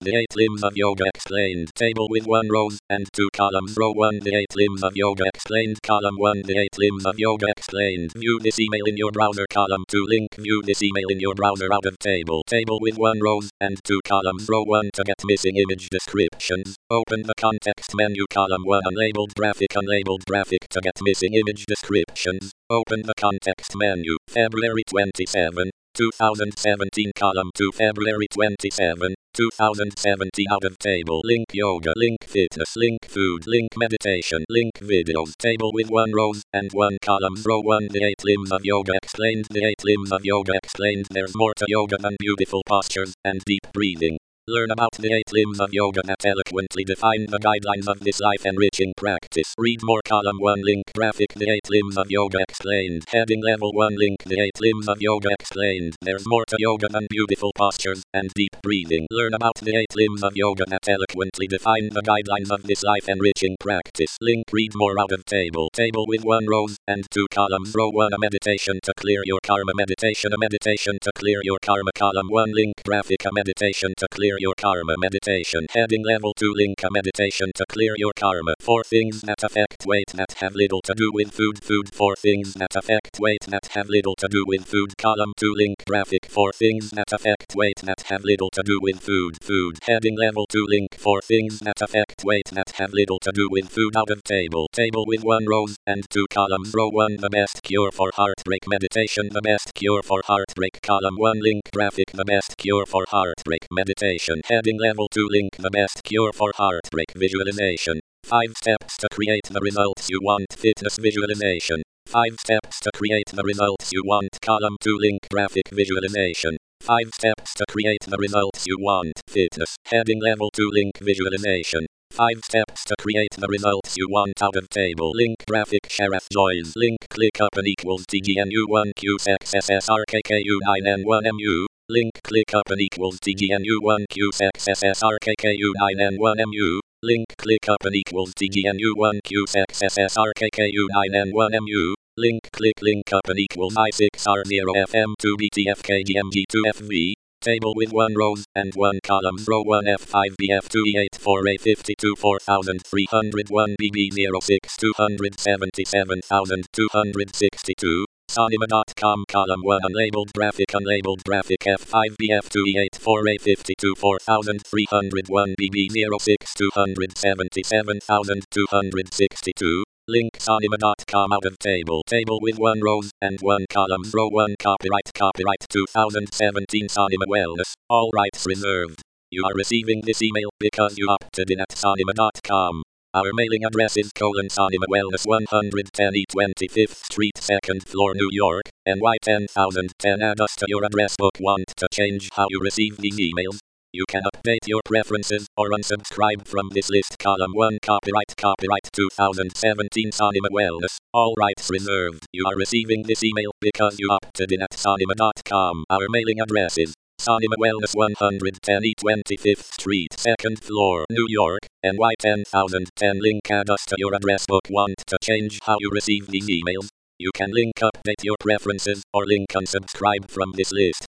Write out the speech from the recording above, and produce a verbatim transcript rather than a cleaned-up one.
The eight limbs of yoga explained. Table with one rows and two columns. Row one. The eight limbs of yoga explained. Column one. The eight limbs of yoga explained. View this email in your browser. Column two. Link. View this email in your browser. Out of table. Table with one rows and two columns. Row one to get missing image descriptions. Open the context menu. Column one. Unlabeled graphic. Unlabeled graphic to get missing image descriptions. Open the context menu. February twenty-seventh, two thousand seventeen. Column two. February twenty-seventh, two thousand seventeen. Out of table. Link yoga. Link fitness. Link food. Link meditation. Link videos. Table with one rows and one columns. Row one. The eight limbs of yoga explained. The eight limbs of yoga explained. There's more to yoga than beautiful postures and deep breathing. Learn about the eight limbs of yoga that eloquently define the guidelines of this life-enriching practice. Read more. Column one. Link graphic. The eight limbs of yoga explained. Heading level one. Link. The eight limbs of yoga explained. There's more to yoga than beautiful postures and deep breathing. Learn about the eight limbs of yoga that eloquently define the guidelines of this life-enriching practice. Link. Read more. Out of table. Table with one rows and two columns. Row one. A meditation to clear your karma. Meditation. A meditation to clear your karma. Column one. Link graphic. A meditation to clear your karma. Meditation. Heading level two. Link. A meditation to clear your karma. Four things that affect weight that have little to do with food. Food. Four things that affect weight that have little to do with food. Column two. Link graphic. Four things that affect weight that have little to do with food. Food. Heading level two. Link. Four things that affect weight that have little to do with food. Out of table. Table with one rows and two columns. Row one. The best cure for heartbreak. Meditation. The best cure for heartbreak. Column one. Link graphic. The best cure for heartbreak. Meditation. Heading level two. Link. The best cure for heartbreak. Visualization. Five steps to create the results you want. Fitness. Visualization. Five steps to create the results you want. Column two. Link graphic. Visualization. Five steps to create the results you want. Fitness. Heading level two. Link visualization. Five steps to create the results you want. Out of table. Link graphic. Sheriff Joys. Link. Click up and equals T G N U one Q X S S R K K U nine N one M U. Link. Click up and equals T G N U one Q X S S R K K U nine N one M U. Link. Click up and equals T G N U one Q X S S R K K U nine N one M U. Link. Click link up and equals I six R zero F M two B T F K G M G two F V. Table with one rows and one columns. Row one F five B F two E eight four A fifty-two four thousand three hundred one B B zero six two seventy-seven thousand two hundred sixty-two. Sonima dot com. Column one. Unlabeled graphic. Unlabeled graphic. F five B F two E eight four A fifty-two four thousand three hundred one B B zero six two seventy-seven thousand two hundred sixty-two. Link. Sonima dot com. Out of table. Table with one rows and one columns. Row one. Copyright. Copyright two thousand seventeen Sonima Wellness. All rights reserved. You are receiving this email because you opted in at sonima dot com. Our mailing address is colon Sonima Wellness one ten E twenty-fifth Street, second floor, New York, N Y ten thousand ten. Add us to your address book. Want to change how you receive these emails? You can update your preferences or unsubscribe from this list. Column one. Copyright. Copyright two thousand seventeen Sonima Wellness. All rights reserved. You are receiving this email because you opted in at sonima dot com. Our mailing address is Sonima Wellness one ten E twenty-fifth Street, second floor, New York, N Y ten thousand ten. Link. Add us to your address book. Want to change how you receive these emails? You can link update your preferences or link unsubscribe from this list.